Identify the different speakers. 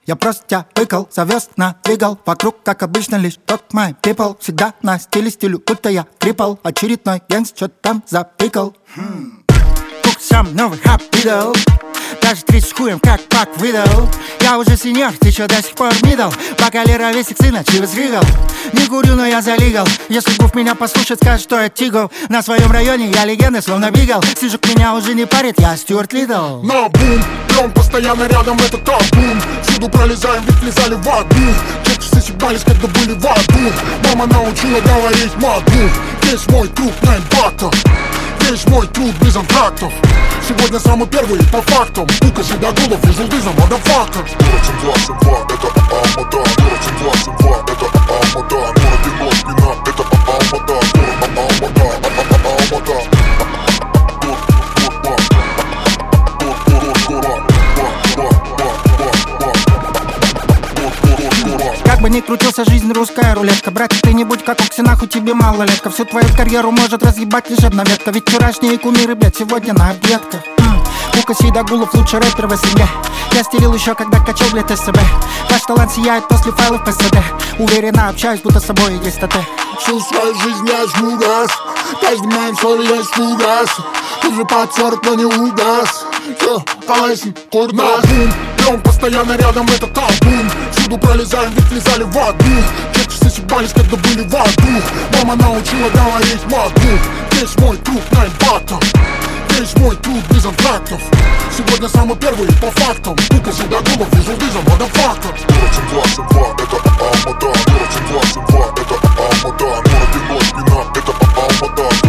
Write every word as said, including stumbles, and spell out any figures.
Speaker 1: Я просто тебя выкал, завез, надвигал. Вокруг, как обычно, лишь talk my people. Всегда на стиле стилю, будто я крипл. Очередной гангст, что там запикал. хм. Кук сам новый хап видел. Даже три с хуем, как пак выдал. Я уже сеньор, ты чё до сих пор мидл? Пока Лера весик сына чивос ригал. Не курю, но я залигал. Если Гуф меня послушает, скажет, что я тигл. На своем районе я легенда, словно бигал. Сижук меня уже не парит, я Стюарт Лидл.
Speaker 2: На бум, и он постоянно рядом, это табу. Всюду пролезаем, ведь влезали в аду. Дети сосебались, когда были в аду. Мама научила говорить могу. Весь мой труд на импактах. Весь мой труд без антрактов. Сегодня самый первый по фактам. Бука Седогулов, Визулды за модофактор.
Speaker 3: Город двадцать два, это Алмата. Город двадцать два, это Алмата. Город Ино, спина, это Алмата. Город Алмата, Алмата.
Speaker 1: Как бы ни крутился жизнь, русская рулетка. Братик, ты не будь как Окси, нахуй тебе малолетка. Всю твою карьеру может разъебать лишь одна ветка. Ведь вчерашние кумиры, блядь, сегодня на объедках. Бука Седогулов, лучший рэпер в СНГ. Я стелил еще, когда качал, блядь, СБ. Ваш талант сияет после файлов ПСД. Уверенно общаюсь, будто с собой есть ТТ.
Speaker 2: Всю свою жизнь я жму газ. Каждый моим соли я фугас. Уже под сорок, но не угас. Все, колесен, курнас. И он постоянно рядом, это табун. Всюду пролезаем, ведь влезали в аду. Дети сосебались, когда были в аду. Мама научила говорить могу. Весь мой труд на импактах. Весь мой труд без антрактов. Сегодня самый первый по фактам. Бука Седогулов, Визулды за модофактор.
Speaker 3: Город двадцать два, это Алмата. Город двадцать два, это Алмата. Город Ино, спина, это Алмата.